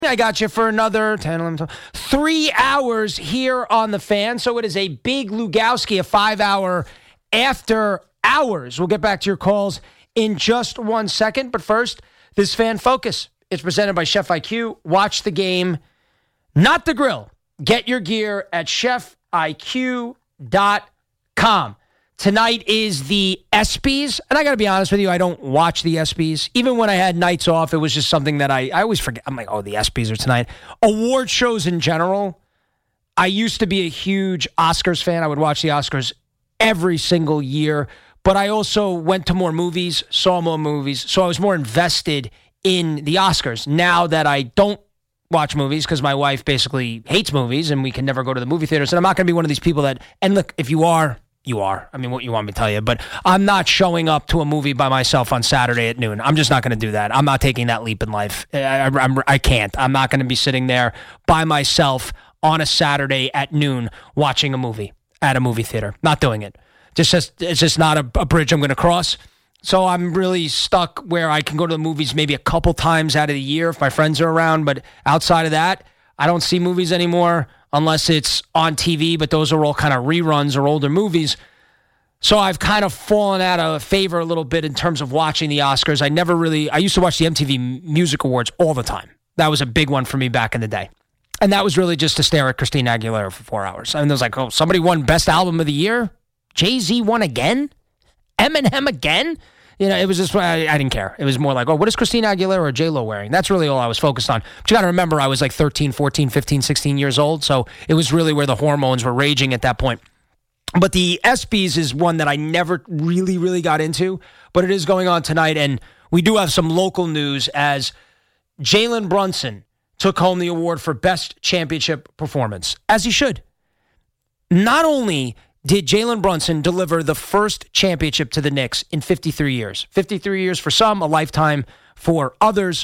I got you for another 10, 11, 12, 3 hours here on The Fan. So it is a big Lugowski, a 5-hour after hours. We'll get back to your calls in just 1 second. But first, this Fan Focus. It's presented by Chef IQ. Watch the game, not the grill. Get your gear at chefiq.com. Tonight is the ESPYs, and I got to be honest with you, I don't watch the ESPYs. Even when I had nights off, it was just something that I always forget. I'm like, oh, the ESPYs are tonight. Award shows in general, I used to be a huge Oscars fan. I would watch the Oscars every single year, but I also went to more movies, saw more movies, so I was more invested in the Oscars. Now that I don't watch movies because my wife basically hates movies and we can never go to the movie theaters, and I'm not going to be one of these people that, and look, if you are. I mean, what you want me to tell you, but I'm not showing up to a movie by myself on Saturday at noon. I'm just not going to do that. I'm not taking that leap in life. I can't. I'm not going to be sitting there by myself on a Saturday at noon watching a movie at a movie theater. Not doing it. It's just not a bridge I'm going to cross. So I'm really stuck where I can go to the movies maybe a couple times out of the year if my friends are around, but outside of that, I don't see movies anymore unless it's on TV, but those are all kind of reruns or older movies. So I've kind of fallen out of favor a little bit in terms of watching the Oscars. I used to watch the MTV Music Awards all the time. That was a big one for me back in the day. And that was really just to stare at Christina Aguilera for 4 hours. And it was like, oh, somebody won Best Album of the Year? Jay-Z won again? Eminem again? You know, it was just, I didn't care. It was more like, oh, what is Christina Aguilera or J-Lo wearing? That's really all I was focused on. But you got to remember, I was like 13, 14, 15, 16 years old, so it was really where the hormones were raging at that point. But the ESPYs is one that I never really got into, but it is going on tonight, and we do have some local news as Jalen Brunson took home the award for Best Championship Performance, as he should. Not only did Jalen Brunson deliver the first championship to the Knicks in 53 years. 53 years for some, a lifetime for others.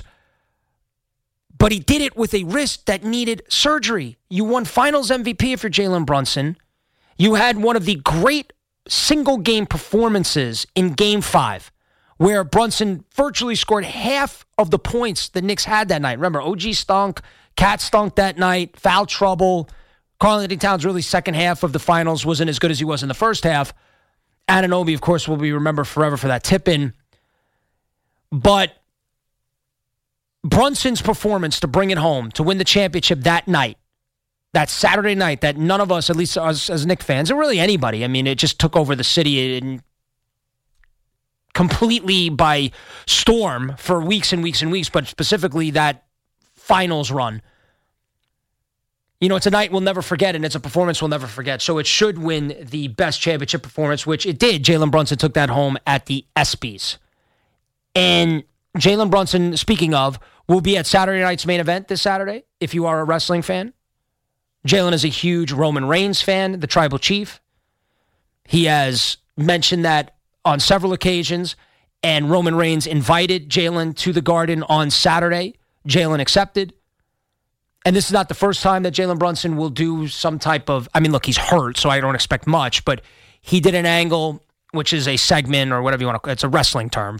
But he did it with a wrist that needed surgery. You won Finals MVP if you're Jalen Brunson. You had one of the great single-game performances in Game 5, where Brunson virtually scored half of the points the Knicks had that night. Remember, OG stunk, Cat stunk that night, foul trouble. Karl-Anthony Towns really second half of the finals wasn't as good as he was in the first half. Anunoby, of course, will be remembered forever for that tip-in. But Brunson's performance to bring it home, to win the championship that night, that Saturday night, that none of us, at least us as Knicks fans, or really anybody, I mean, it just took over the city and completely by storm for weeks and weeks and weeks, but specifically that finals run. You know, it's a night we'll never forget, and it's a performance we'll never forget. So it should win the best championship performance, which it did. Jalen Brunson took that home at the ESPYs. And Jalen Brunson, speaking of, will be at Saturday night's main event this Saturday, if you are a wrestling fan. Jalen is a huge Roman Reigns fan, the tribal chief. He has mentioned that on several occasions, and Roman Reigns invited Jalen to the Garden on Saturday. Jalen accepted. And this is not the first time that Jalen Brunson will do some type of, I mean, look, he's hurt, so I don't expect much, but he did an angle, which is a segment or whatever you want to, it's a wrestling term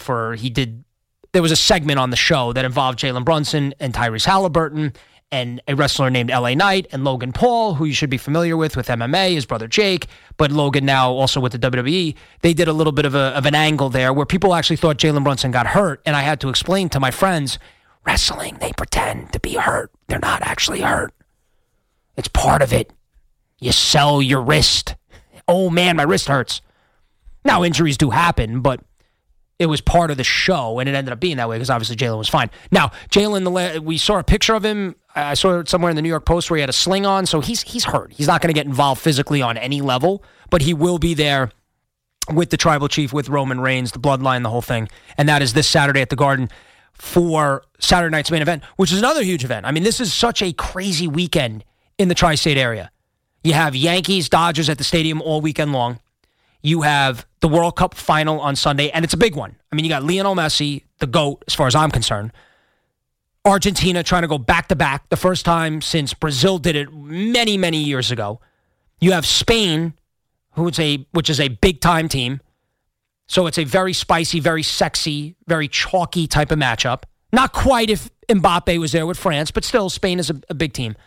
there was a segment on the show that involved Jalen Brunson and Tyrese Halliburton and a wrestler named LA Knight and Logan Paul, who you should be familiar with MMA, his brother Jake, but Logan now also with the WWE. They did a little bit of an angle there where people actually thought Jalen Brunson got hurt, and I had to explain to my friends, wrestling, they pretend to be hurt. They're not actually hurt. It's part of it. You sell your wrist. Oh, man, my wrist hurts. Now, injuries do happen, but it was part of the show, and it ended up being that way because obviously Jalen was fine. Now, Jalen, we saw a picture of him. I saw it somewhere in the New York Post where he had a sling on, so he's hurt. He's not going to get involved physically on any level, but he will be there with the tribal chief, with Roman Reigns, the bloodline, the whole thing, and that is this Saturday at the Garden for Saturday night's main event, which is another huge event. I mean, this is such a crazy weekend in the tri-state area. You have Yankees, Dodgers at the stadium all weekend long. You have the World Cup final on Sunday, and it's a big one. I mean, you got Lionel Messi, the GOAT, as far as I'm concerned. Argentina trying to go back-to-back, the first time since Brazil did it many, many years ago. You have Spain, which is a big-time team. So it's a very spicy, very sexy, very chalky type of matchup. Not quite Mbappe was there with France, but still, Spain is a big team.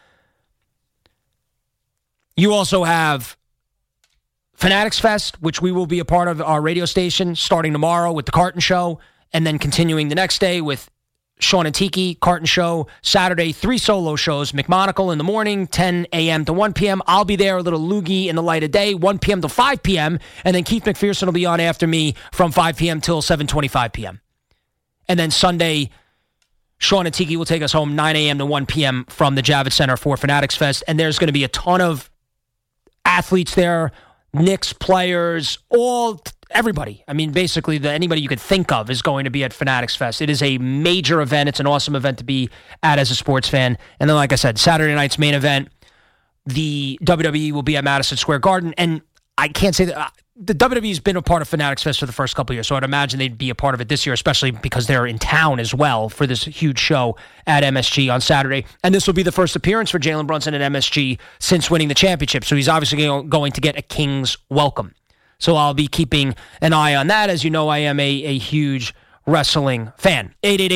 You also have Fanatics Fest, which we will be a part of our radio station starting tomorrow with the Carton Show, and then continuing the next day with Sean and Tiki, Carton Show, Saturday, 3 solo shows, McMonagle in the morning, 10 a.m. to 1 p.m. I'll be there, a little loogie in the light of day, 1 p.m. to 5 p.m., and then Keith McPherson will be on after me from 5 p.m. till 7:25 p.m. And then Sunday, Sean and Tiki will take us home 9 a.m. to 1 p.m. from the Javits Center for Fanatics Fest, and there's going to be a ton of athletes there, Knicks players, everybody. I mean, basically, anybody you could think of is going to be at Fanatics Fest. It is a major event. It's an awesome event to be at as a sports fan. And then, like I said, Saturday night's main event, the WWE will be at Madison Square Garden. And I can't say that the WWE's been a part of Fanatics Fest for the first couple of years, so I'd imagine they'd be a part of it this year, especially because they're in town as well for this huge show at MSG on Saturday. And this will be the first appearance for Jalen Brunson at MSG since winning the championship, so he's obviously going to get a king's welcome. So I'll be keeping an eye on that. As you know, I am a huge wrestling fan.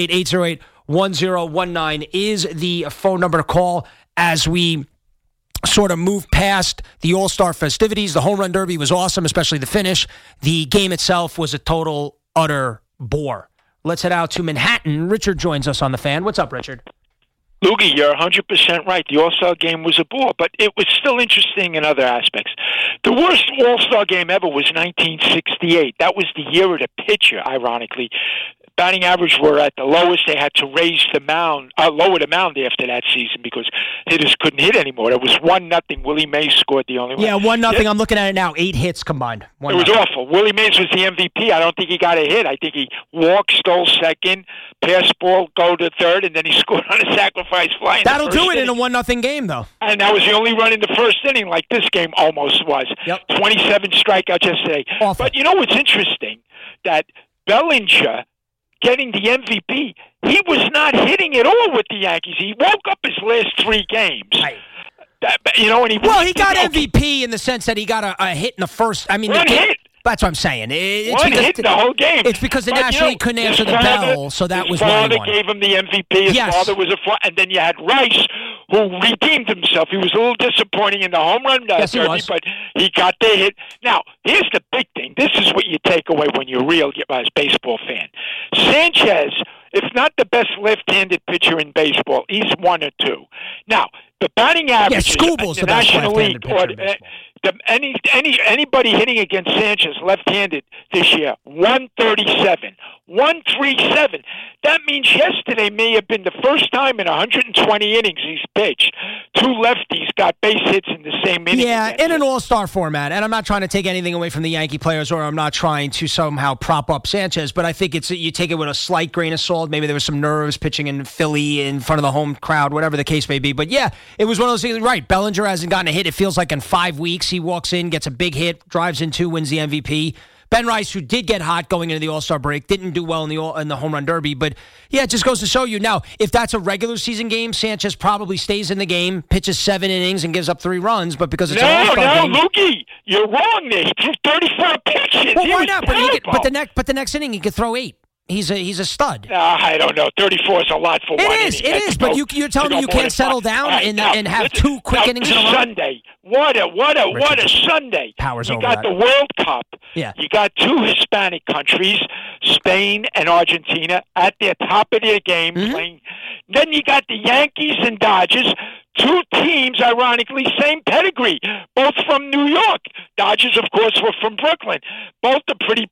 888-808-1019 is the phone number to call as we sort of move past the All-Star festivities. The Home Run Derby was awesome, especially the finish. The game itself was a total, utter bore. Let's head out to Manhattan. Richard joins us on the fan. What's up, Richard? Loogie, you're 100% right. The All-Star game was a bore, but it was still interesting in other aspects. The worst All-Star game ever was 1968. That was the year of the pitcher, ironically. Batting average were at the lowest. They had to raise the mound, lower the mound after that season because hitters couldn't hit anymore. It was 1-0. Willie Mays scored the only one. Yeah, 1-0. I'm looking at it now. 8 hits combined. It was awful. Willie Mays was the MVP. I don't think he got a hit. I think he walked, stole second, passed ball, go to third, and then he scored on a sacrifice fly. That'll do it in a 1-0 game, though. And that was the only run in the first inning, like this game almost was. Yep. 27 strikeouts yesterday. Awful. But you know what's interesting? That Bellinger getting the MVP, he was not hitting at all with the Yankees. He woke up his last 3 games. Right. And he got MVP in the sense that he got a hit in the first. I mean, hit. That's what I'm saying. One hit the whole game. It's because the National League couldn't answer the bell, so that was why he won. His father gave him the MVP. His father was and then you had Rice, who redeemed himself. He was a little disappointing in the home run derby, but he got the hit. Now, here's the big thing. This is what you take away when you're a real baseball fan. Sanchez, if not the best left-handed pitcher in baseball, he's 1 or 2. Now, the batting average Skubal's in the the best National left-handed League, pitcher in baseball. Anybody hitting against Sanchez left-handed this year, 137, 137. That means yesterday may have been the first time in 120 innings he's pitched 2 lefties got base hits in the same inning. Yeah, in an all-star format. And I'm not trying to take anything away from the Yankee players, or I'm not trying to somehow prop up Sanchez, but I think you take it with a slight grain of salt. Maybe there was some nerves pitching in Philly in front of the home crowd, whatever the case may be. But yeah, it was one of those things. Right, Bellinger hasn't gotten a hit. It feels like in 5 weeks. He walks in, gets a big hit, drives in 2, wins the MVP. Ben Rice, who did get hot going into the All-Star break, didn't do well in the Home Run Derby. But, yeah, it just goes to show you. Now, if that's a regular season game, Sanchez probably stays in the game, pitches 7 innings, and gives up 3 runs. But because it's an All-Star game... No, Lukey, you're wrong there. He threw 34 pitches. Well, why not? But the next inning, he could throw 8. He's a stud. I don't know. 34 is a lot for one inning. It is. But you're telling me you can't settle down and have 2 quick innings in a row? Sunday. What a Sunday. Powers you over got that. the World Cup. Yeah. You got 2 Hispanic countries, Spain and Argentina, at their top of their game playing. Then you got the Yankees and Dodgers. 2 teams, ironically, same pedigree, both from New York. Dodgers, of course, were from Brooklyn. Both are pretty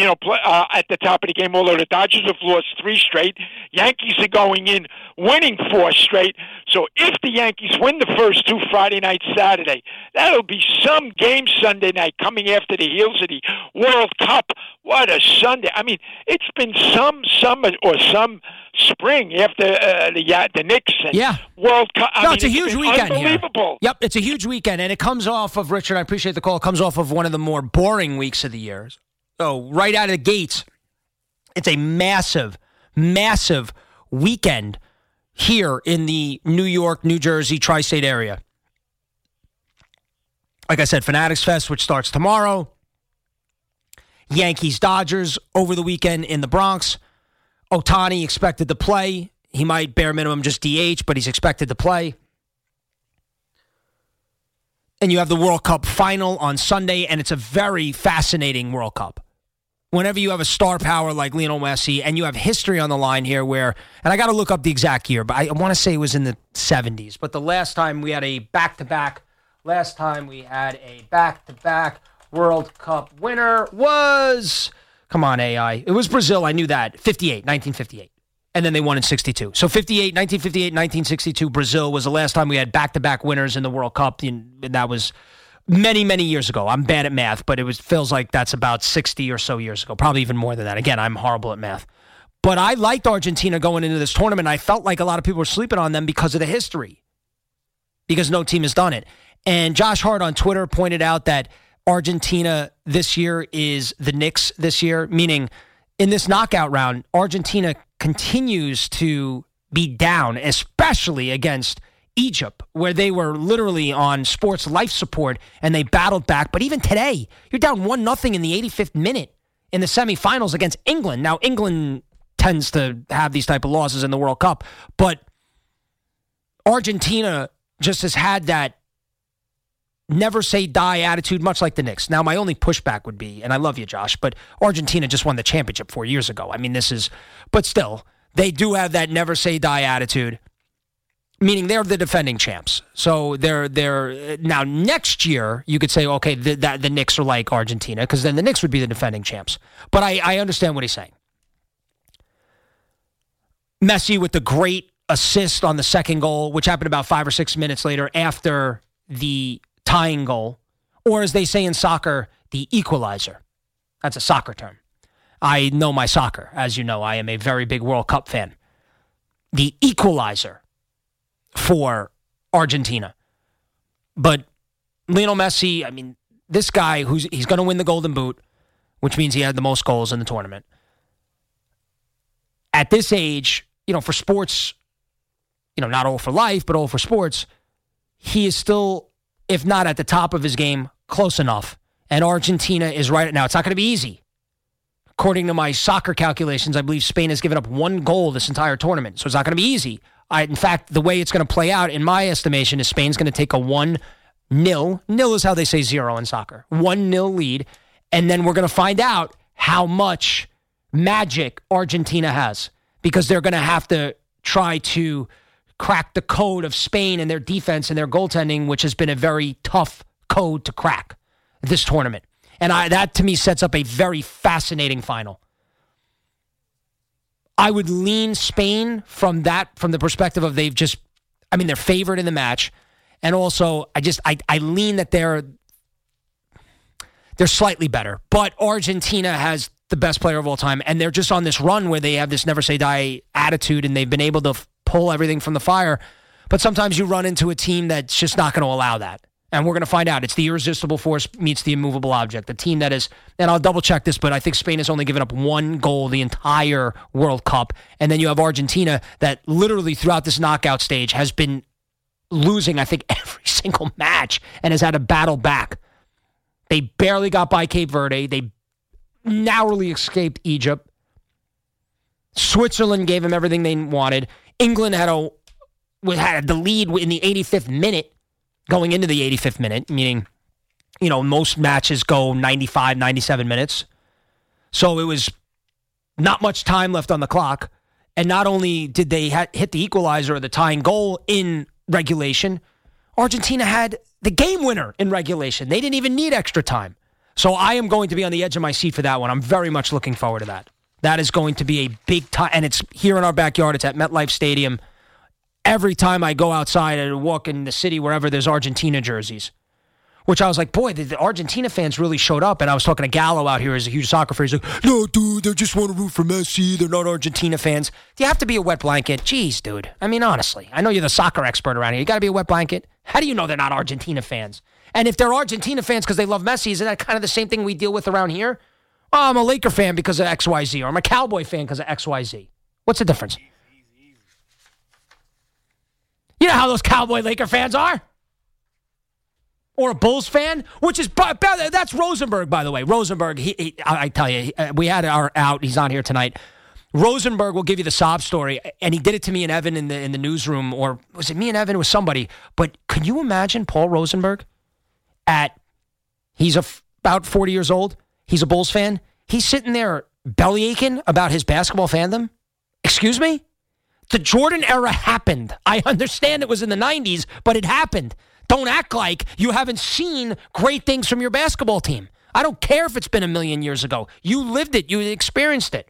at the top of the game, although the Dodgers have lost 3 straight. Yankees are going in winning 4 straight. So if the Yankees win the first 2 Friday night, Saturday, that'll be some game Sunday night coming after the heels of the World Cup. What a Sunday. I mean, it's been some summer or some spring after the Knicks and World Cup. It's a huge weekend unbelievable. Here. Yep, it's a huge weekend, and it comes off of, Richard, I appreciate the call, it comes off of one of the more boring weeks of the year. So right out of the gates, it's a massive, massive weekend here in the New York, New Jersey, tri-state area. Like I said, Fanatics Fest, which starts tomorrow. Yankees-Dodgers over the weekend in the Bronx. Ohtani expected to play. He might bare minimum just DH, but he's expected to play. And you have the World Cup final on Sunday, and it's a very fascinating World Cup. Whenever you have a star power like Lionel Messi, and you have history on the line here where, and I got to look up the exact year, but I want to say it was in the 70s. But the last time we had a back-to-back World Cup winner was, come on, AI. It was Brazil, I knew that, 1958. And then they won in 62. So 1958, 1962, Brazil was the last time we had back-to-back winners in the World Cup. And that was many, many years ago. I'm bad at math, but feels like that's about 60 or so years ago. Probably even more than that. Again, I'm horrible at math. But I liked Argentina going into this tournament. I felt like a lot of people were sleeping on them because of the history. Because no team has done it. And Josh Hart on Twitter pointed out that Argentina this year is the Knicks this year, meaning in this knockout round, Argentina continues to be down, especially against Egypt, where they were literally on sports life support and they battled back. But even today, you're down 1-0 in the 85th minute in the semifinals against England. Now, England tends to have these type of losses in the World Cup, but Argentina just has had that never say die attitude, much like the Knicks. Now, my only pushback would be, and I love you, Josh, but Argentina just won the championship 4 years ago. I mean, but still, they do have that never say die attitude, meaning they're the defending champs. So they're now next year, you could say, okay, the Knicks are like Argentina, because then the Knicks would be the defending champs. But I understand what he's saying. Messi with the great assist on the second goal, which happened about 5 or 6 minutes later after the tying goal, or as they say in soccer, the equalizer. That's a soccer term. I know my soccer. As you know, I am a very big World Cup fan. The equalizer for Argentina. But Lionel Messi, I mean, this guy, he's going to win the Golden Boot, which means he had the most goals in the tournament. At this age, for sports, not all for life, but all for sports, he is still, if not at the top of his game, close enough. And Argentina is right now. It's not going to be easy. According to my soccer calculations, I believe Spain has given up 1 goal this entire tournament. So it's not going to be easy. In fact, the way it's going to play out, in my estimation, is Spain's going to take a 1-0. Nil is how they say 0 in soccer. 1-0 lead. And then we're going to find out how much magic Argentina has. Because they're going to have to try to crack the code of Spain and their defense and their goaltending, which has been a very tough code to crack this tournament. And that, to me, sets up a very fascinating final. I would lean Spain from the perspective of they're favored in the match. And also, I lean that they're slightly better. But Argentina has the best player of all time, and they're just on this run where they have this never say die attitude, and they've been able to pull everything from the fire. But sometimes you run into a team that's just not going to allow that. And we're going to find out. It's the irresistible force meets the immovable object. The team that is, and I'll double check this, but I think Spain has only given up 1 goal the entire World Cup. And then you have Argentina that literally throughout this knockout stage has been losing, I think, every single match and has had to battle back. They barely got by Cape Verde. They narrowly escaped Egypt. Switzerland gave them everything they wanted. England had the lead in the 85th minute, going into the 85th minute, meaning, most matches go 95, 97 minutes. So it was not much time left on the clock. And not only did they hit the equalizer or the tying goal in regulation, Argentina had the game winner in regulation. They didn't even need extra time. So I am going to be on the edge of my seat for that one. I'm very much looking forward to that. That is going to be a big time. And it's here in our backyard. It's at MetLife Stadium. Every time I go outside and walk in the city, wherever there's Argentina jerseys, which I was like, boy, the Argentina fans really showed up. And I was talking to Gallo out here, who's a huge soccer fan. He's like, no, dude, they just want to root for Messi. They're not Argentina fans. Do you have to be a wet blanket? Jeez, dude. I mean, honestly, I know you're the soccer expert around here. You got to be a wet blanket. How do you know they're not Argentina fans? And if they're Argentina fans because they love Messi, isn't that kind of the same thing we deal with around here? Oh, I'm a Laker fan because of XYZ, or I'm a Cowboy fan because of XYZ. What's the difference? You know how those Cowboy Laker fans are? Or a Bulls fan, which is, that's Rosenberg, by the way. Rosenberg, I tell you, we had our out. He's on here tonight. Rosenberg will give you the sob story, and he did it to me and Evan in the newsroom, or was it me and Evan? It was somebody. But can you imagine Paul Rosenberg he's about 40 years old. He's a Bulls fan. He's sitting there belly aching about his basketball fandom. Excuse me? The Jordan era happened. I understand it was in the 90s, but it happened. Don't act like you haven't seen great things from your basketball team. I don't care if it's been a million years ago. You lived it. You experienced it.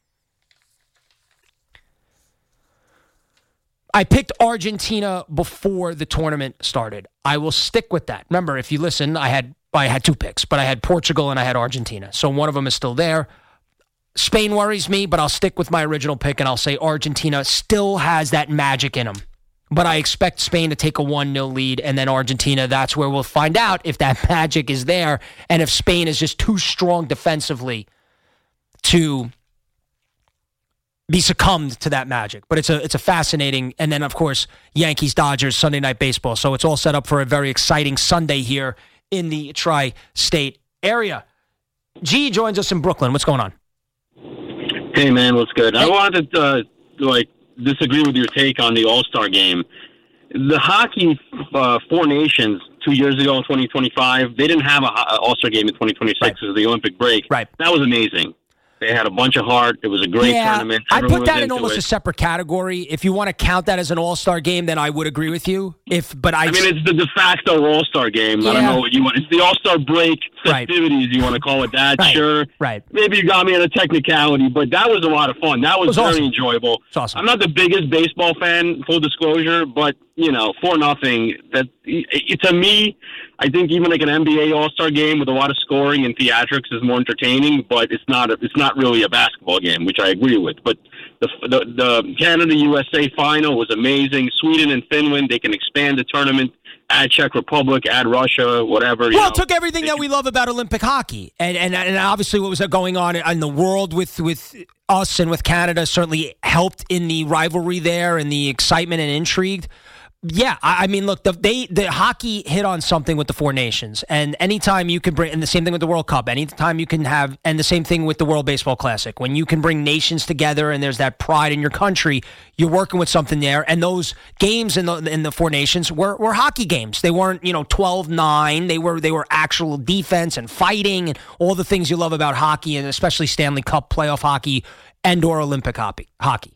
I picked Argentina before the tournament started. I will stick with that. Remember, if you listen, I had 2 picks, but I had Portugal and I had Argentina. So one of them is still there. Spain worries me, but I'll stick with my original pick, and I'll say Argentina still has that magic in them. But I expect Spain to take a 1-0 lead, and then Argentina, that's where we'll find out if that magic is there and if Spain is just too strong defensively to be succumbed to that magic. But it's a fascinating, and then, of course, Yankees-Dodgers, Sunday Night Baseball. So it's all set up for a very exciting Sunday here in the tri-state area. G joins us in Brooklyn. What's going on? Hey, man, what's good? I wanted to, disagree with your take on the All-Star game. The hockey Four Nations 2 years ago in 2025, they didn't have an All-Star game in 2026 because of the Olympic break. Right. That was amazing. They had a bunch of heart. It was a great tournament. I put that in almost a separate category. If you want to count that as an all-star game, then I would agree with you. It's the de facto all-star game. Yeah. I don't know what you want. It's the all-star break festivities. You want to call it that? Right. Sure. Right. Maybe you got me on a technicality, but that was a lot of fun. That was very awesome. Enjoyable. It's awesome. I'm not the biggest baseball fan, full disclosure, but 4-0. That to me, I think even like an NBA All-Star game with a lot of scoring and theatrics is more entertaining, but it's not really a basketball game, which I agree with. But the Canada-USA final was amazing. Sweden and Finland, they can expand the tournament, add Czech Republic, add Russia, whatever. Well, it took everything that we love about Olympic hockey. And obviously what was going on in the world with us and with Canada certainly helped in the rivalry there and the excitement and intrigue. Yeah, I mean, look, the hockey hit on something with the Four Nations, and anytime you can bring, and the same thing with the World Cup, anytime you can have, and the same thing with the World Baseball Classic, when you can bring nations together and there's that pride in your country, you're working with something there, and those games in the Four Nations were hockey games. They weren't, 12-9. They were actual defense and fighting and all the things you love about hockey, and especially Stanley Cup playoff hockey and/or Olympic hockey.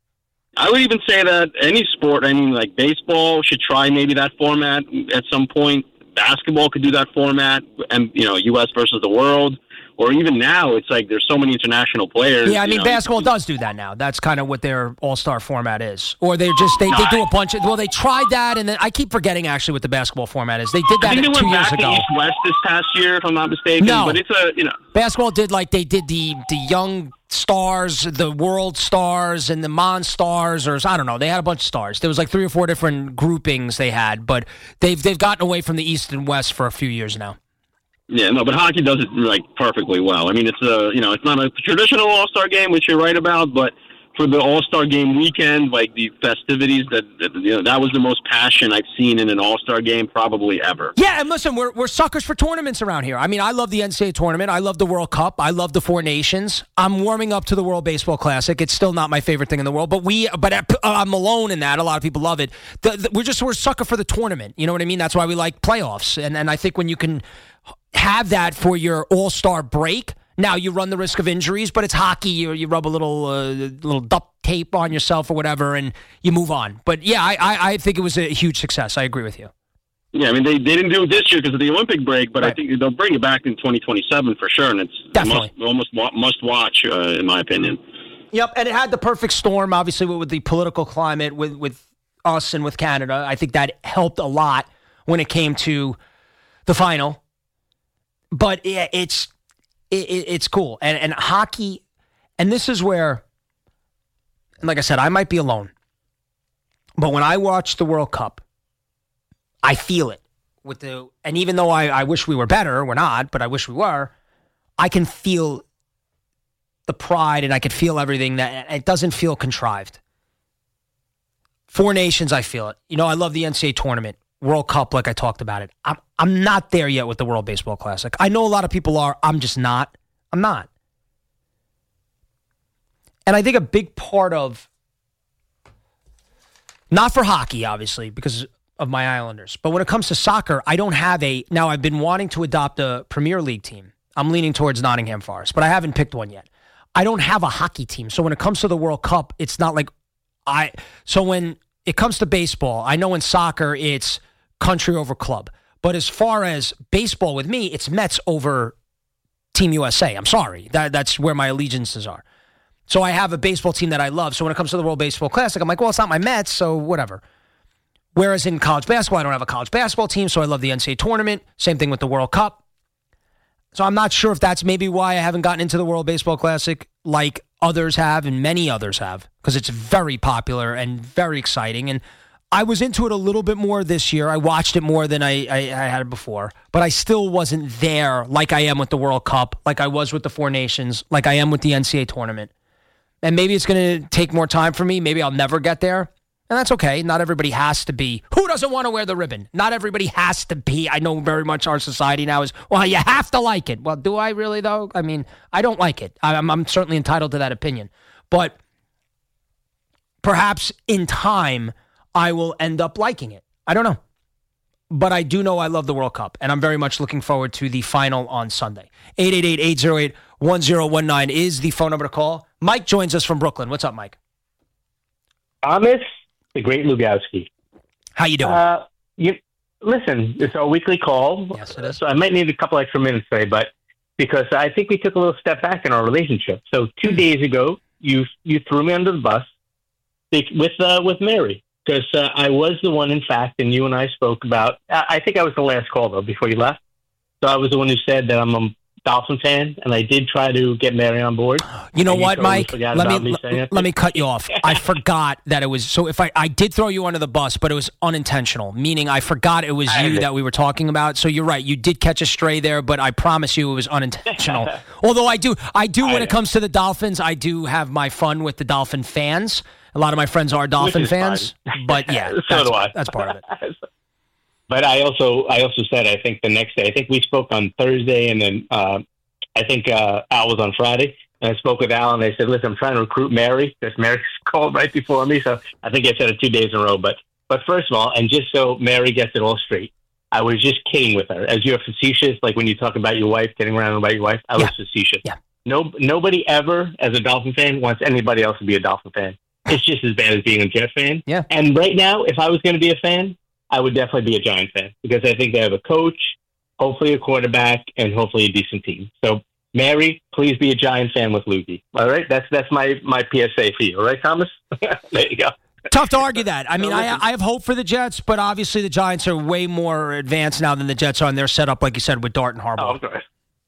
I would even say that any sport, like baseball should try maybe that format at some point. Basketball could do that format, and U.S. versus the world. Or even now, it's like there's so many international players. Yeah, basketball does do that now. That's kind of what their all-star format is. Or they do a bunch of. Well, they tried that, and then I keep forgetting actually what the basketball format is. They did that 2 years ago. They went back to East-West this past year, if I'm not mistaken. No, but it's basketball did they did the young stars, the world stars, and the Monstars, or I don't know. They had a bunch of stars. There was 3 or 4 different groupings they had, but they've gotten away from the East and West for a few years now. Yeah, no, but hockey does it perfectly well. It's it's not a traditional All-Star game, which you're right about, but for the All-Star game weekend, the festivities, that was the most passion I've seen in an All-Star game probably ever. Yeah, and listen, we're suckers for tournaments around here. I love the NCAA tournament. I love the World Cup. I love the Four Nations. I'm warming up to the World Baseball Classic. It's still not my favorite thing in the world, but I'm alone in that. A lot of people love it. We're sucker for the tournament. You know what I mean? That's why we like playoffs, and I think when you can have that for your all-star break. Now you run the risk of injuries, but it's hockey. You rub a little duct tape on yourself or whatever, and you move on. But yeah, I think it was a huge success. I agree with you. Yeah, they didn't do it this year because of the Olympic break, but right. I think they'll bring it back in 2027 for sure, and it's definitely almost must watch in my opinion. Yep, and it had the perfect storm, obviously, with the political climate with us and with Canada. I think that helped a lot when it came to the final. But yeah, it's cool. And hockey, and this is where, and like I said, I might be alone. But when I watch the World Cup, I feel it. And even though I wish we were better, we're not, but I wish we were, I can feel the pride and I can feel everything that it doesn't feel contrived. Four Nations, I feel it. I love the NCAA tournament. World Cup, like I talked about it. I'm not there yet with the World Baseball Classic. I know a lot of people are. I'm just not. I'm not. And I think a big part of, not for hockey, obviously, because of my Islanders, but when it comes to soccer, I don't have now I've been wanting to adopt a Premier League team. I'm leaning towards Nottingham Forest, but I haven't picked one yet. I don't have a hockey team. So when it comes to the World Cup, it's not like so when it comes to baseball, I know in soccer it's country over club. But as far as baseball with me, it's Mets over Team USA. I'm sorry. That's where my allegiances are. So I have a baseball team that I love. So when it comes to the World Baseball Classic, I'm like, well, it's not my Mets, so whatever. Whereas in college basketball, I don't have a college basketball team, so I love the NCAA tournament. Same thing with the World Cup. So I'm not sure if that's maybe why I haven't gotten into the World Baseball Classic like others have and many others have, because it's very popular and very exciting. And I was into it a little bit more this year. I watched it more than I had before, but I still wasn't there like I am with the World Cup, like I was with the Four Nations, like I am with the NCAA tournament. And maybe it's going to take more time for me. Maybe I'll never get there. And that's okay. Not everybody has to be. Who doesn't want to wear the ribbon? Not everybody has to be. I know very much our society now is, well, you have to like it. Well, do I really, though? I mean, I don't like it. I'm certainly entitled to that opinion. But perhaps in time, I will end up liking it. I don't know. But I do know I love the World Cup, and I'm very much looking forward to the final on Sunday. 888-808-1019 is the phone number to call. Mike joins us from Brooklyn. What's up, Mike? Thomas, the great Lugowski. How you doing? Listen, it's our weekly call. Yes, it is. So I might need a couple extra minutes today, but because I think we took a little step back in our relationship. So 2 days ago, you threw me under the bus with Mary. Because I was the one, in fact, and you and I spoke about, I think I was the last call, though, before you left. So I was the one who said that I'm a Dolphin fan, and I did try to get Mary on board. You know what, Mike? Let me cut you off. I forgot that it was, so if I did throw you under the bus, but it was unintentional, meaning I forgot it was you that we were talking about. So you're right. You did catch a stray there, but I promise you it was unintentional. Although I do when it comes to the Dolphins, I do have my fun with the Dolphin fans. A lot of my friends are Dolphin fans, but yeah, that's part of it. But I also said, I think the next day, I think we spoke on Thursday, and then I think Al was on Friday, and I spoke with Al, and I said, listen, I'm trying to recruit Mary, because Mary's called right before me, so I think I said it 2 days in a row. But first of all, and just so Mary gets it all straight, I was just kidding with her. As you're facetious, like when you talk about your wife, getting around about your wife, I was facetious. Yeah. Nobody ever, as a Dolphin fan, wants anybody else to be a Dolphin fan. It's just as bad as being a Jet fan. Yeah. And right now, if I was going to be a fan, I would definitely be a Giant fan, because I think they have a coach, hopefully a quarterback, and hopefully a decent team. So, Mary, please be a Giant fan with Lukey. All right? That's my PSA for you. All right, Thomas? There you go. Tough to argue that. I mean, I have hope for the Jets, but obviously the Giants are way more advanced now than the Jets are, and they're set up, like you said, with Dart and Harbaugh. Oh, of course.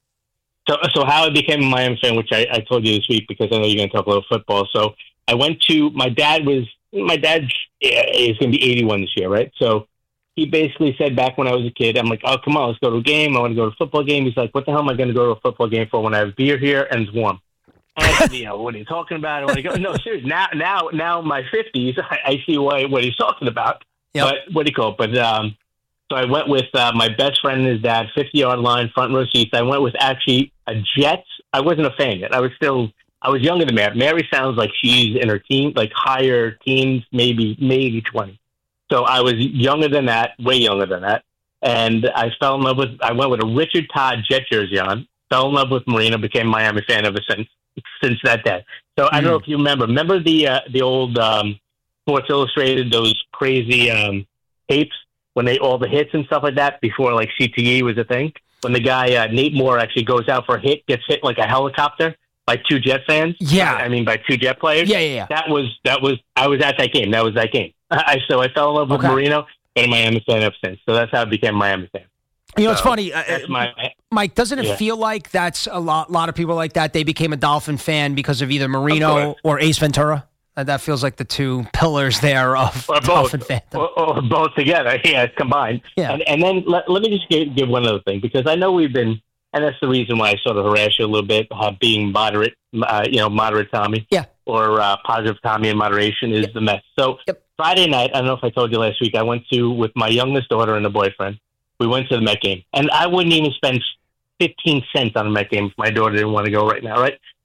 So how I became a Miami fan, which I told you this week, because I know you're going to talk a little football. So I went to, my dad is going to be 81 this year, right? So he basically said back when I was a kid, I'm like, oh, come on, let's go to a game. I want to go to a football game. He's like, what the hell am I going to go to a football game for when I have beer here and it's warm? And I said, what are you talking about? I want to go. No, seriously, now my 50s, I see what he's talking about. Yep. But what do you call it? But so I went with my best friend and his dad, 50-yard line, front row seats. I went with actually a Jets. I wasn't a fan yet. I was younger than Mary. Mary sounds like she's in her teens, like higher teens, maybe 20. So I was younger than that, way younger than that. And I went with a Richard Todd Jet jersey on, fell in love with Marino, became a Miami fan ever since that day. So I don't know if you remember the old Sports Illustrated, those crazy tapes when all the hits and stuff like that before like CTE was a thing. When the guy, Nate Moore, actually goes out for a hit, gets hit like a helicopter by two Jet fans. Yeah. I mean, by two Jet players. Yeah. I was at that game. That was that game. So I fell in love with Marino, been a Miami fan ever since. So that's how I became a Miami fan. You know, it's funny, Mike, doesn't it feel like that's a lot of people like that? They became a Dolphin fan because of either Marino or Ace Ventura? That feels like the two pillars there of Dolphin fandom. Or both together, combined. Yeah. And then let me just give one other thing, because I know we've been, and that's the reason why I sort of harass you a little bit, being moderate, moderate Tommy. Yeah. Or positive Tommy in moderation is the mess. So Friday night, I don't know if I told you last week, I went with my youngest daughter and a boyfriend. We went to the Met game. And I wouldn't even spend 15 cents on a Met game if my daughter didn't want to go right now, right?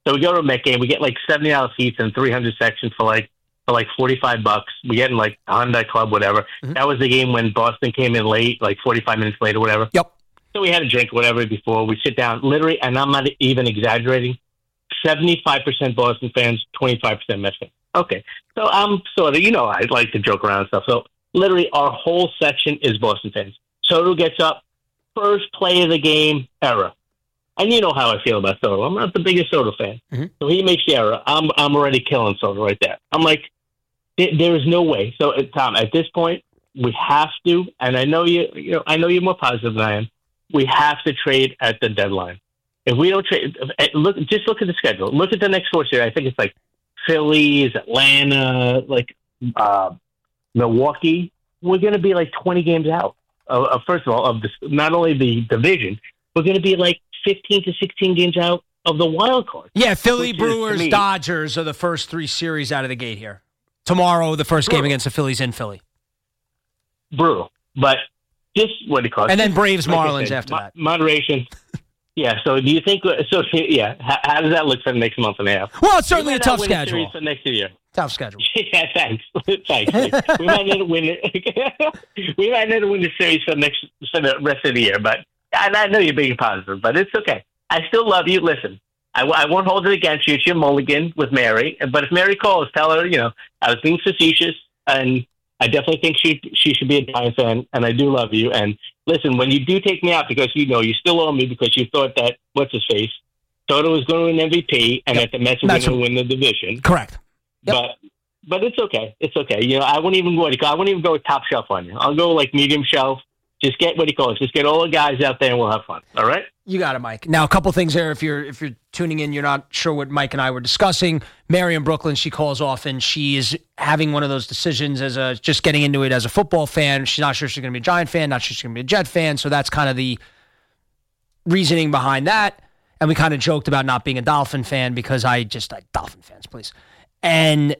So we go to a Met game. We get like $70 seats in 300 sections for like $45. We get in like a Hyundai Club, whatever. Mm-hmm. That was the game when Boston came in late, like 45 minutes late or whatever. Yep. So we had a drink, whatever, before we sit down. Literally, and I'm not even exaggerating, 75% Boston fans, 25% Mets fans. Okay. So I'm sort of, I like to joke around and stuff. So literally our whole section is Boston fans. Soto gets up, first play of the game, error. And you know how I feel about Soto. I'm not the biggest Soto fan. Mm-hmm. So he makes the error. I'm already killing Soto right there. I'm like, there is no way. So Tom, at this point, we have to, and I know I know you're more positive than I am. We have to trade at the deadline. If we don't trade, just look at the schedule. Look at the next 4 series. I think it's like Phillies, Atlanta, like Milwaukee. We're going to be like 20 games out. First of all, of this, not only the division, we're going to be like 15 to 16 games out of the wild card. Yeah, Philly, Brewers, Dodgers are the first 3 series out of the gate here. Tomorrow, the first game against the Phillies in Philly. Brutal. But just what do you call it? And then Braves, Marlins after that. Moderation. Yeah, so do you think, how does that look for the next month and a half? Well, it's certainly a tough schedule. For next year. Tough schedule. Yeah, thanks. We might need to win it. We might need to win the series for the rest of the year, but I know you're being positive, but it's okay. I still love you. Listen, I won't hold it against you. It's your mulligan with Mary. But if Mary calls, tell her, I was being facetious, and I definitely think she should be a Giant fan, and I do love you. And listen, when you do take me out, because you still owe me because you thought that, what's his face, Soto was going to win MVP, and that the Mets were going to win the division. Correct. Yep. But it's okay. It's okay. I wouldn't even go with top shelf on you. I'll go like medium shelf. Just get just get all the guys out there and we'll have fun. All right? You got it, Mike. Now, a couple things there. If you're tuning in, you're not sure what Mike and I were discussing. Mary in Brooklyn, she calls often. She is having one of those decisions just getting into it as a football fan. She's not sure she's going to be a Giant fan, not sure she's going to be a Jet fan. So that's kind of the reasoning behind that. And we kind of joked about not being a Dolphin fan because Dolphin fans, please. And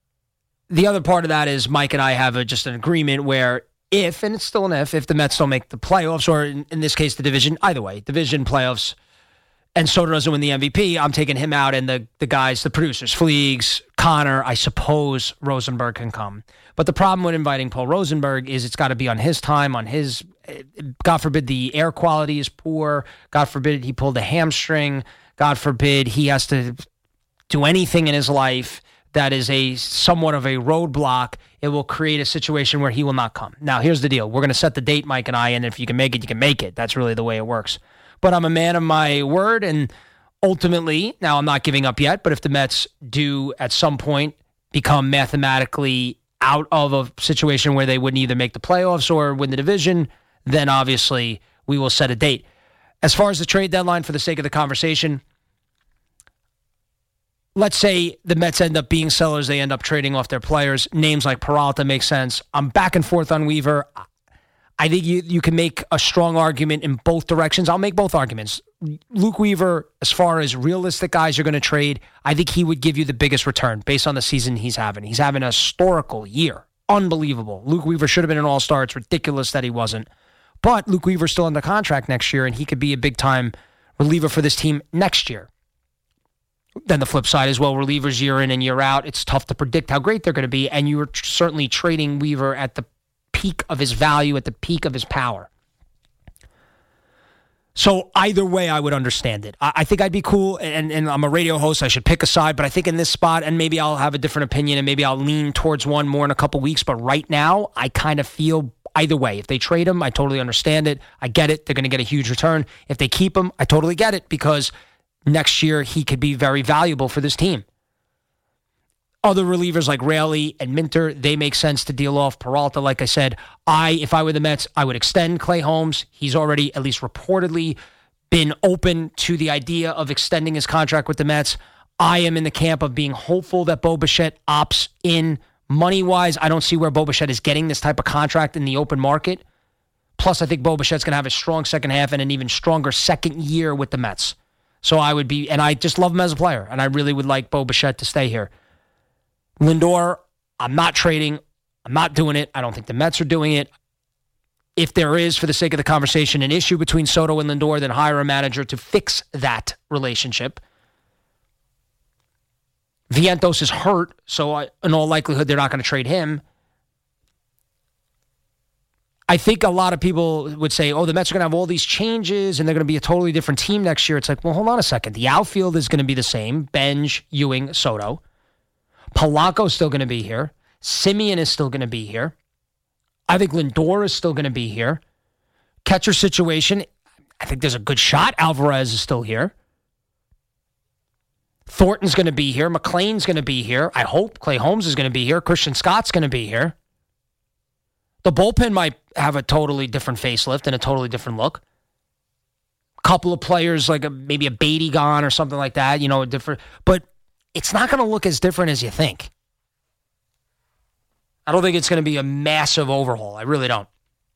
the other part of that is Mike and I have just an agreement where if, and it's still an if the Mets don't make the playoffs, or in this case, the division, either way, division playoffs, and Soto doesn't win the MVP, I'm taking him out, and the guys, the producers, Fleegs, Connor, I suppose Rosenberg can come. But the problem with inviting Paul Rosenberg is it's got to be on his time, God forbid the air quality is poor, God forbid he pulled a hamstring, God forbid he has to do anything in his life that is somewhat of a roadblock. It will create a situation where he will not come. Now, here's the deal. We're going to set the date, Mike and I, and if you can make it, you can make it. That's really the way it works. But I'm a man of my word, and ultimately, now I'm not giving up yet, but if the Mets do at some point become mathematically out of a situation where they wouldn't either make the playoffs or win the division, then obviously we will set a date. As far as the trade deadline, for the sake of the conversation, let's say the Mets end up being sellers. They end up trading off their players. Names like Peralta make sense. I'm back and forth on Weaver. I think you can make a strong argument in both directions. I'll make both arguments. Luke Weaver, as far as realistic guys you're going to trade, I think he would give you the biggest return based on the season he's having. He's having a historical year. Unbelievable. Luke Weaver should have been an all-star. It's ridiculous that he wasn't. But Luke Weaver's still under contract next year, and he could be a big-time reliever for this team next year. Then the flip side is, well, relievers year in and year out, it's tough to predict how great they're going to be, and you were certainly trading Weaver at the peak of his value, at the peak of his power. So either way, I would understand it. I think I'd be cool, and I'm a radio host, I should pick a side, but I think in this spot, and maybe I'll have a different opinion, and maybe I'll lean towards one more in a couple weeks, but right now, I kind of feel either way. If they trade him, I totally understand it. I get it. They're going to get a huge return. If they keep him, I totally get it, because next year, he could be very valuable for this team. Other relievers like Raley and Minter, they make sense to deal off. Peralta, like I said, if I were the Mets, I would extend Clay Holmes. He's already, at least reportedly, been open to the idea of extending his contract with the Mets. I am in the camp of being hopeful that Bo Bichette opts in. Money-wise, I don't see where Bo Bichette is getting this type of contract in the open market. Plus, I think Bo Bichette's going to have a strong second half and an even stronger second year with the Mets. So I would be, and I just love him as a player, and I really would like Bo Bichette to stay here. Lindor, I'm not trading. I'm not doing it. I don't think the Mets are doing it. If there is, for the sake of the conversation, an issue between Soto and Lindor, then hire a manager to fix that relationship. Vientos is hurt, so in all likelihood, they're not going to trade him. I think a lot of people would say, the Mets are going to have all these changes and they're going to be a totally different team next year. It's like, well, hold on a second. The outfield is going to be the same. Benj, Ewing, Soto. Polanco's still going to be here. Simeon is still going to be here. I think Lindor is still going to be here. Catcher situation, I think there's a good shot. Alvarez is still here. Thornton's going to be here. McClain's going to be here. I hope Clay Holmes is going to be here. Christian Scott's going to be here. The bullpen might have a totally different facelift and a totally different look. A couple of players, like maybe a Beatty gone or something like that, different. But it's not going to look as different as you think. I don't think it's going to be a massive overhaul. I really don't.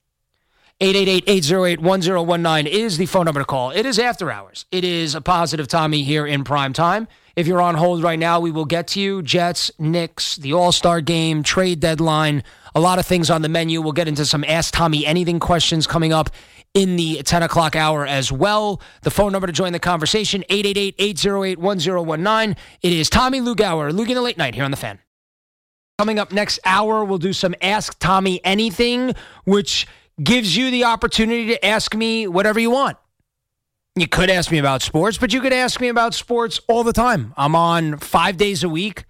888-808-1019 is the phone number to call. It is after hours. It is a Positive Tommy here in prime time. If you're on hold right now, we will get to you. Jets, Knicks, the All-Star game, trade deadline, a lot of things on the menu. We'll get into some Ask Tommy Anything questions coming up in the 10 o'clock hour as well. The phone number to join the conversation, 888-808-1019. It is Tommy Lugauer, Lugie in the Late Night here on The Fan. Coming up next hour, we'll do some Ask Tommy Anything, which gives you the opportunity to ask me whatever you want. You could ask me about sports, but you could ask me about sports all the time. I'm on 5 days a week.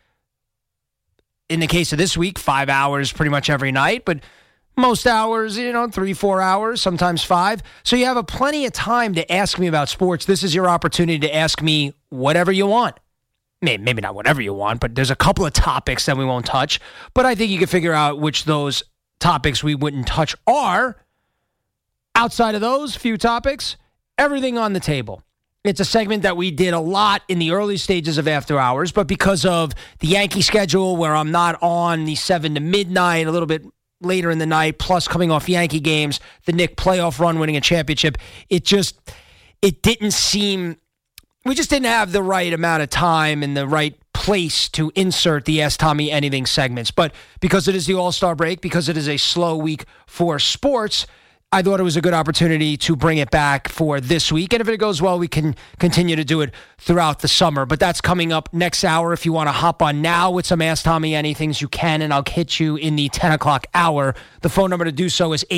In the case of this week, 5 hours pretty much every night, but most hours, 3-4 hours, sometimes 5. So you have plenty of time to ask me about sports. This is your opportunity to ask me whatever you want. Maybe not whatever you want, but there's a couple of topics that we won't touch. But I think you can figure out which those topics we wouldn't touch are. Outside of those few topics, everything on the table. It's a segment that we did a lot in the early stages of After Hours, but because of the Yankee schedule where I'm not on the 7 to midnight, a little bit later in the night, plus coming off Yankee games, the Knicks playoff run, winning a championship, it didn't seem, we just didn't have the right amount of time and the right place to insert the Ask Tommy Anything segments. But because it is the All-Star break, because it is a slow week for sports, I thought it was a good opportunity to bring it back for this week. And if it goes well, we can continue to do it throughout the summer. But that's coming up next hour. If you want to hop on now with some Ask Tommy Anythings, you can, and I'll hit you in the 10 o'clock hour. The phone number to do so is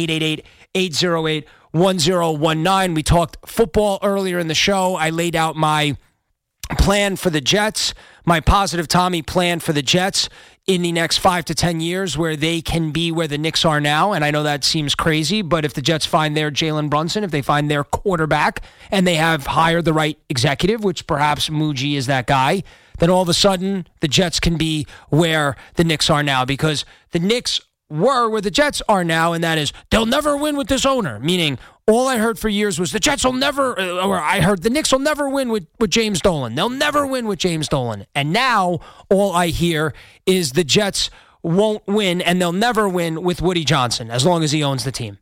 888-808-1019. We talked football earlier in the show. I laid out my plan for the Jets, my Positive Tommy plan for the Jets in the next 5 to 10 years, where they can be where the Knicks are now. And I know that seems crazy, but if the Jets find their Jalen Brunson, if they find their quarterback, and they have hired the right executive, which perhaps Muji is that guy, then all of a sudden the Jets can be where the Knicks are now, because the Knicks were where the Jets are now, and that is they'll never win with this owner, meaning all I heard for years was the Jets will never, or I heard the Knicks will never win with James Dolan. They'll never win with James Dolan. And now all I hear is the Jets won't win and they'll never win with Woody Johnson as long as he owns the team.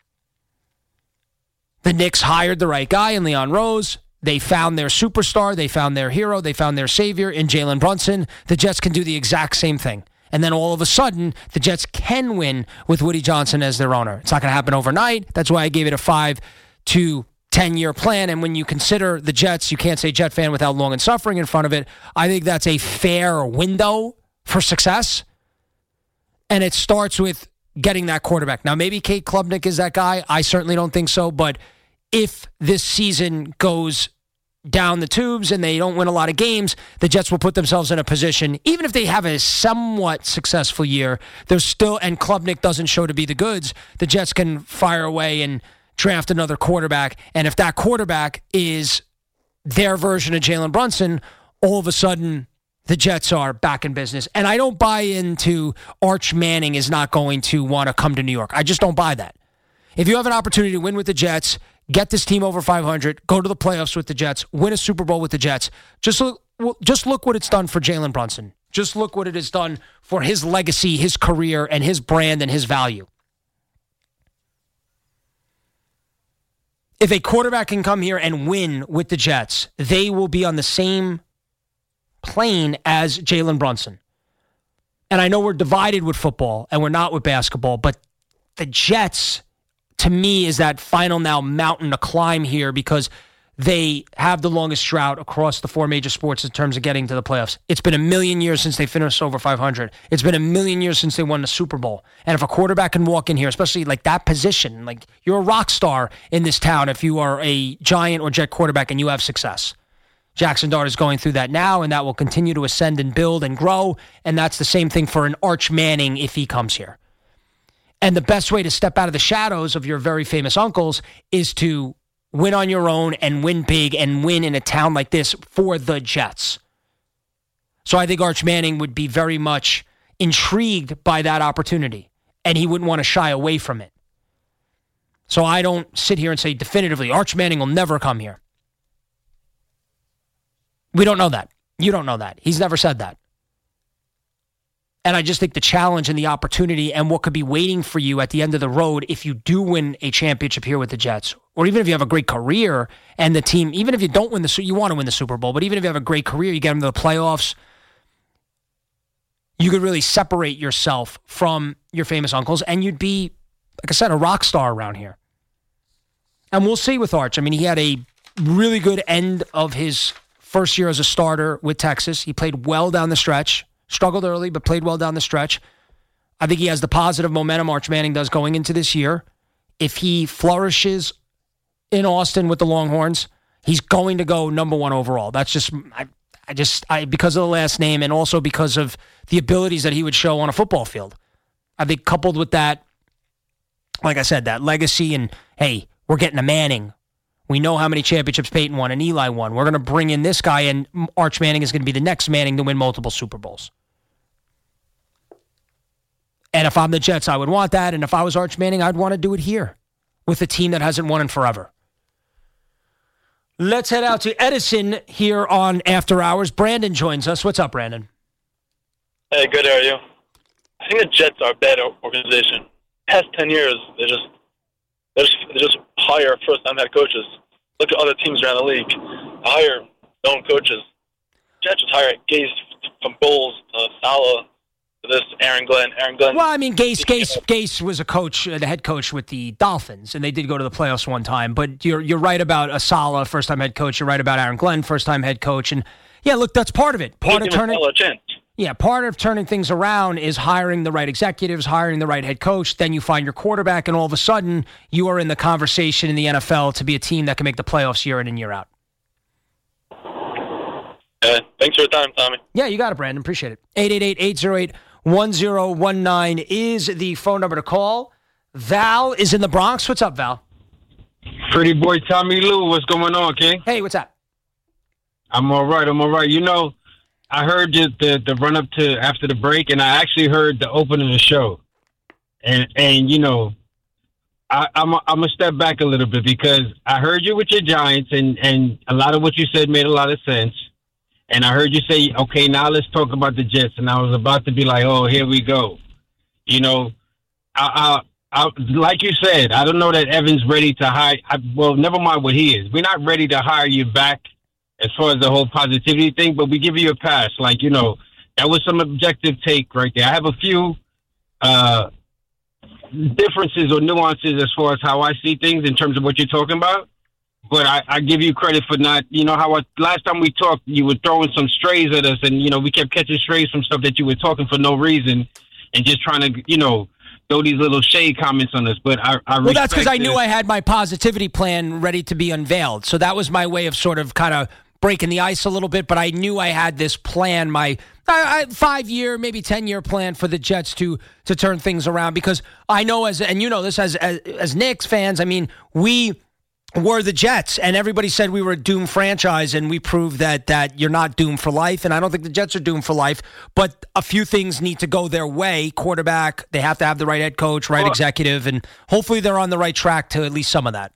The Knicks hired the right guy in Leon Rose. They found their superstar. They found their hero. They found their savior in Jalen Brunson. The Jets can do the exact same thing. And then all of a sudden, the Jets can win with Woody Johnson as their owner. It's not going to happen overnight. That's why I gave it a 5 to 10-year plan. And when you consider the Jets, you can't say Jet fan without long and suffering in front of it. I think that's a fair window for success. And it starts with getting that quarterback. Now, maybe Kate Klubnik is that guy. I certainly don't think so. But if this season goes down the tubes and they don't win a lot of games, the Jets will put themselves in a position, even if they have a somewhat successful year, there's still, and Klubnik doesn't show to be the goods, the Jets can fire away and draft another quarterback. And if that quarterback is their version of Jalen Brunson, all of a sudden the Jets are back in business. And I don't buy into Arch Manning is not going to want to come to New York. I just don't buy that. If you have an opportunity to win with the Jets, get this team over 500, go to the playoffs with the Jets, win a Super Bowl with the Jets. Just look what it's done for Jalen Brunson. Just look what it has done for his legacy, his career, and his brand and his value. If a quarterback can come here and win with the Jets, they will be on the same plane as Jalen Brunson. And I know we're divided with football and we're not with basketball, but the Jets, to me, is that final now mountain to climb here, because they have the longest drought across the four major sports in terms of getting to the playoffs. It's been 1,000,000 years since they finished over 500. It's been 1,000,000 years since they won the Super Bowl. And if a quarterback can walk in here, especially like that position, like you're a rock star in this town if you are a Giant or Jet quarterback and you have success. Jackson Dart is going through that now, and that will continue to ascend and build and grow. And that's the same thing for an Arch Manning if he comes here. And the best way to step out of the shadows of your very famous uncles is to win on your own and win big and win in a town like this for the Jets. So I think Arch Manning would be very much intrigued by that opportunity, and he wouldn't want to shy away from it. So I don't sit here and say definitively, Arch Manning will never come here. We don't know that. You don't know that. He's never said that. And I just think the challenge and the opportunity and what could be waiting for you at the end of the road if you do win a championship here with the Jets, or even if you have a great career and the team, even if you don't win you want to win the Super Bowl, but even if you have a great career, you get into the playoffs, you could really separate yourself from your famous uncles and you'd be, like I said, a rock star around here. And we'll see with Arch. I mean, he had a really good end of his first year as a starter with Texas. He played well down the stretch. Struggled early, but played well down the stretch. I think he has the positive momentum Arch Manning does going into this year. If he flourishes in Austin with the Longhorns, he's going to go number one overall. That's just, I because of the last name and also because of the abilities that he would show on a football field. I think coupled with that, like I said, that legacy and, hey, we're getting a Manning. We know how many championships Peyton won and Eli won. We're going to bring in this guy, and Arch Manning is going to be the next Manning to win multiple Super Bowls. And if I'm the Jets, I would want that. And if I was Arch Manning, I'd want to do it here with a team that hasn't won in forever. Let's head out to Edison here on After Hours. Brandon joins us. What's up, Brandon? Hey, good. How are you? I think the Jets are a bad organization. Past 10 years, they just hire first-time head coaches. Look at other teams around the league. Hire known coaches. Jets just hire Gase from Bulls to Saleh to this Aaron Glenn. Well, I mean, Gase was a coach, the head coach with the Dolphins, and they did go to the playoffs one time. But you're right about a Saleh, first-time head coach. You're right about Aaron Glenn, first-time head coach. And yeah, look, that's part of it. Part of turning things around is hiring the right executives, hiring the right head coach. Then you find your quarterback, and all of a sudden, you are in the conversation in the NFL to be a team that can make the playoffs year in and year out. Thanks for your time, Tommy. Yeah, you got it, Brandon. Appreciate it. 888-808-1019 is the phone number to call. Val is in the Bronx. What's up, Val? Pretty boy Tommy Lou, what's going on, King? Hey, what's up? I'm all right. You know, I heard the run up to after the break, and I actually heard the opening of the show. And you know, I'm gonna step back a little bit because I heard you with your Giants, and a lot of what you said made a lot of sense. And I heard you say, okay, now let's talk about the Jets. And I was about to be like, oh, here we go. You know, I like you said, I don't know that Evan's ready to hire. Well, never mind what he is. We're not ready to hire you back as far as the whole positivity thing, but we give you a pass. Like, you know, that was some objective take right there. I have a few differences or nuances as far as how I see things in terms of what you're talking about. But I give you credit for not, you know, how last time we talked, you were throwing some strays at us, and, you know, we kept catching strays from stuff that you were talking for no reason and just trying to, you know, throw these little shade comments on us. But I well, that's because I knew I had my positivity plan ready to be unveiled. So that was my way of sort of kind of breaking the ice a little bit. But I knew I had this plan, my 5-year, maybe 10-year plan for the Jets to turn things around. Because I know, and you know this as Knicks fans, I mean, we were the Jets, and everybody said we were a doomed franchise, and we proved that you're not doomed for life, and I don't think the Jets are doomed for life, but a few things need to go their way. Quarterback, they have to have the right head coach, right executive, and hopefully they're on the right track to at least some of that.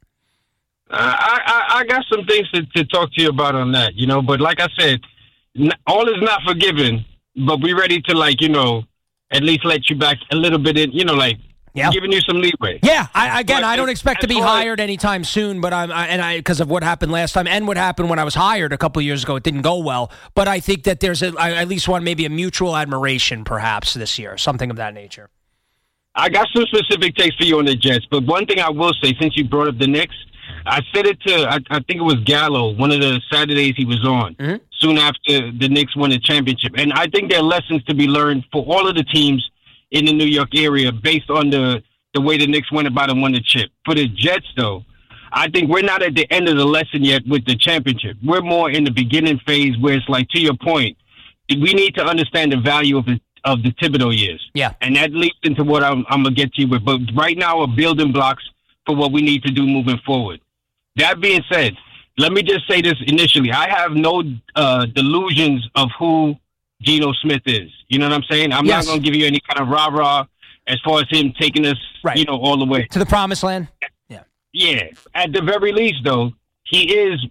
I got some things to talk to you about on that, you know, but like I said, all is not forgiven, but we're ready to, like, you know, at least let you back a little bit in, you know, like, giving you some leeway. Yeah, I don't expect to be hired anytime soon, but because of what happened last time and what happened when I was hired a couple of years ago, it didn't go well. But I think that there's I at least want maybe a mutual admiration, perhaps this year, something of that nature. I got some specific takes for you on the Jets, but one thing I will say, since you brought up the Knicks, I said it to, I think it was Gallo, one of the Saturdays he was on, soon after the Knicks won the championship. And I think there are lessons to be learned for all of the teams in the New York area based on the way the Knicks went about and won the chip. For the Jets, though, I think we're not at the end of the lesson yet with the championship. We're more in the beginning phase where it's like, to your point, we need to understand the value of the Thibodeau years. Yeah. And that leads into what I'm going to get to you with. But right now, we're building blocks for what we need to do moving forward. That being said, let me just say this initially. I have no delusions of who Geno Smith is. You know what I'm saying? I'm not going to give you any kind of rah-rah as far as him taking us, all the way. To the promised land? Yeah. Yeah. At the very least, though, he is,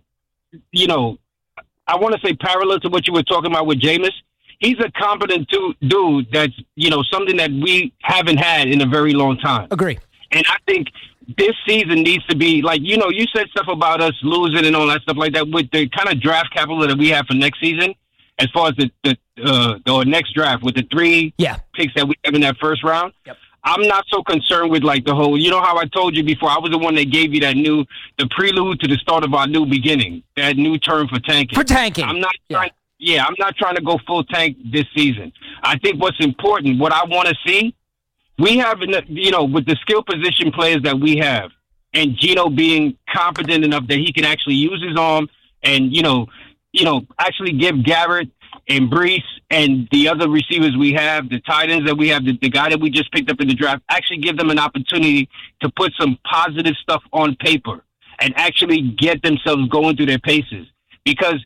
I want to say parallel to what you were talking about with Jameis. He's a competent dude that's, something that we haven't had in a very long time. Agree. And I think this season needs to be, like, you said stuff about us losing and all that stuff like that with the kind of draft capital that we have for next season, as far as the next draft with the 3 picks that we have in that first round. Yep. I'm not so concerned with, like, the whole, how I told you before, I was the one that gave you the prelude to the start of our new beginning, that new term for tanking. For tanking. I'm not trying to go full tank this season. I think what's important, what I want to see, we have, with the skill position players that we have, and Geno being competent enough that he can actually use his arm and, actually give Garrett and Brees and the other receivers we have, the tight ends that we have, the guy that we just picked up in the draft, actually give them an opportunity to put some positive stuff on paper and actually get themselves going through their paces. Because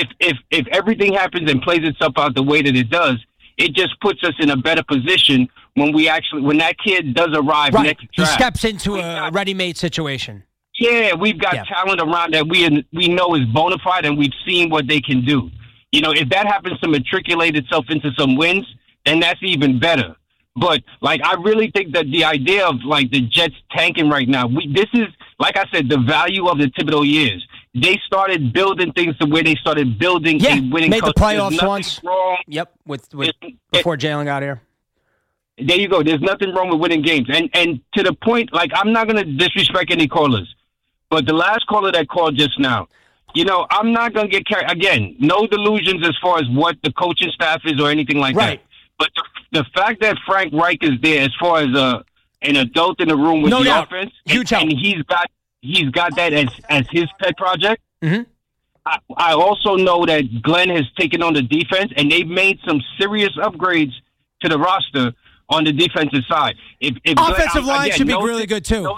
if everything happens and plays itself out the way that it does, it just puts us in a better position when that kid does arrive next draft. He steps into a ready-made situation. Yeah, we've got talent around that we know is bona fide, and we've seen what they can do. If that happens to matriculate itself into some wins, then that's even better. But, like, I really think that the idea of, like, the Jets tanking right now, this is, like I said, the value of the Thibodeau years. They started building things to where they started building a winning made culture. the playoffs once. Wrong. Yep, before Jalen got here. There you go. There's nothing wrong with winning games. And to the point, like, I'm not going to disrespect any callers, but the last caller that called just now, I'm not going to get carried. Again, no delusions as far as what the coaching staff is or anything like that. But the fact that Frank Reich is there as far as an adult in the room with the offense, and he's got that as his pet project. Mm-hmm. I also know that Glenn has taken on the defense, and they've made some serious upgrades to the roster on the defensive side. Offensive line should be really good, too.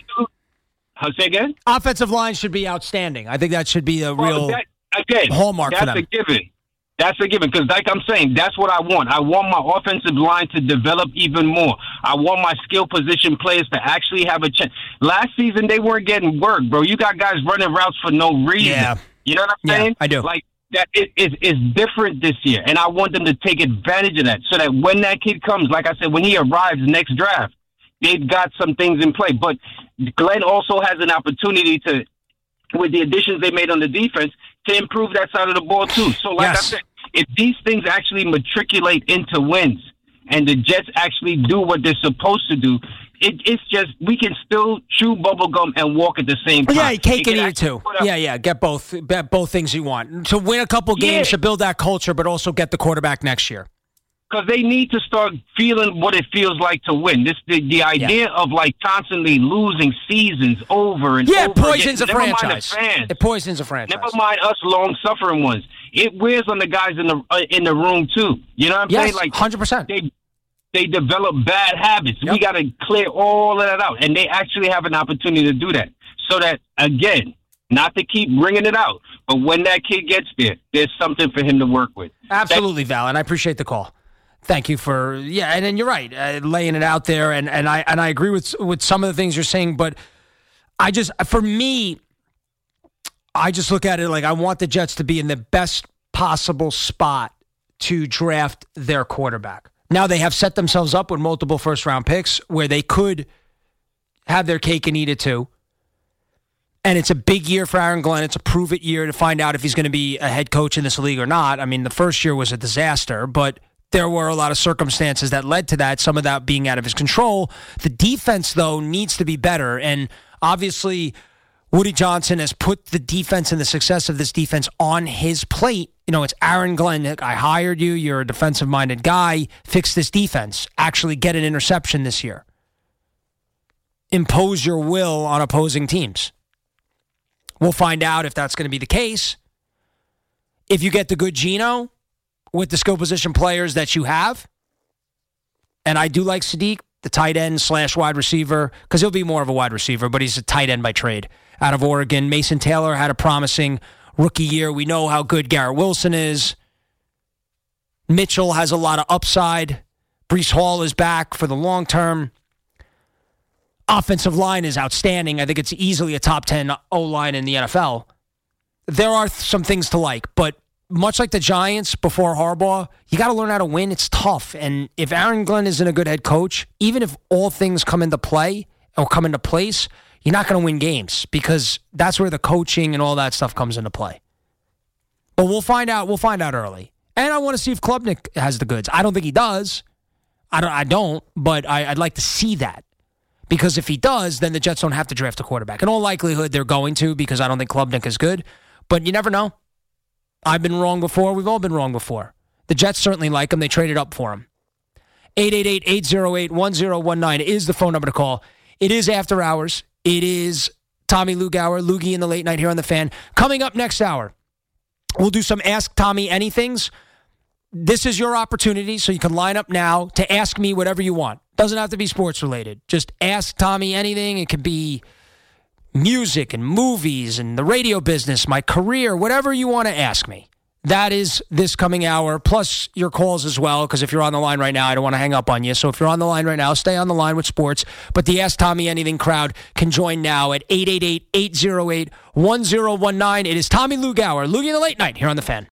Say again? Offensive line should be outstanding. I think that should be a real hallmark for them. That's a given, because like I'm saying, that's what I want. I want my offensive line to develop even more. I want my skill position players to actually have a chance. Last season, they weren't getting work, bro. You got guys running routes for no reason. Yeah. You know what I'm saying? I do. Like, that it's different this year, and I want them to take advantage of that so that when that kid comes, like I said, when he arrives next draft, they've got some things in play. But Glenn also has an opportunity to, with the additions they made on the defense, to improve that side of the ball too. So like I said, if these things actually matriculate into wins and the Jets actually do what they're supposed to do, it's just, we can still chew bubblegum and walk at the same time. Yeah, cake and eat it too. Get both things you want. To win a couple games, to build that culture, but also get the quarterback next year. Because they need to start feeling what it feels like to win. The idea of, like, constantly losing seasons over and over. It poisons again. a franchise. It poisons a franchise. Never mind us long-suffering ones. It wears on the guys in the room too. You know what I'm saying? Like 100%. They develop bad habits. We got to clear all of that out, and they actually have an opportunity to do that. So that, again, not to keep bringing it out, but when that kid gets there, there's something for him to work with. Absolutely, Val, and I appreciate the call. Thank you for and then you're right, laying it out there, and I agree with some of the things you're saying, but I just look at it like I want the Jets to be in the best possible spot to draft their quarterback. Now they have set themselves up with multiple first-round picks where they could have their cake and eat it too. And it's a big year for Aaron Glenn. It's a prove-it year to find out if he's going to be a head coach in this league or not. I mean, the first year was a disaster, but there were a lot of circumstances that led to that, some of that being out of his control. The defense, though, needs to be better. And obviously, Woody Johnson has put the defense and the success of this defense on his plate. You know, it's Aaron Glenn. I hired you. You're a defensive-minded guy. Fix this defense. Actually get an interception this year. Impose your will on opposing teams. We'll find out if that's going to be the case. If you get the good Geno with the skill position players that you have, and I do like Sadiq, the tight end / wide receiver, because he'll be more of a wide receiver, but he's a tight end by trade out of Oregon. Mason Taylor had a promising rookie year. We know how good Garrett Wilson is. Mitchell has a lot of upside. Breece Hall is back for the long term. Offensive line is outstanding. I think it's easily a top 10 O-line in the NFL. There are some things to like, but much like the Giants before Harbaugh, you got to learn how to win. It's tough. And if Aaron Glenn isn't a good head coach, even if all things come into play or come into place, you're not going to win games because that's where the coaching and all that stuff comes into play. But we'll find out. We'll find out early. And I want to see if Klubnik has the goods. I don't think he does. I don't, but I'd like to see that. Because if he does, then the Jets don't have to draft a quarterback. In all likelihood, they're going to because I don't think Klubnik is good. But you never know. I've been wrong before. We've all been wrong before. The Jets certainly like him. They traded up for him. 888-808-1019 is the phone number to call. It is After Hours. It is Tommy Lugauer, Loogie in the Late Night here on The Fan. Coming up next hour, we'll do some Ask Tommy Anythings. This is your opportunity, so you can line up now to ask me whatever you want. Doesn't have to be sports related. Just ask Tommy anything. It could be music and movies and the radio business, my career, whatever you want to ask me. That is this coming hour, plus your calls as well, because if you're on the line right now, I don't want to hang up on you. So if you're on the line right now, stay on the line with sports. But the Ask Tommy Anything crowd can join now at 888-808-1019. It is Tommy Lugauer, Loogie in the Late Night here on The Fan.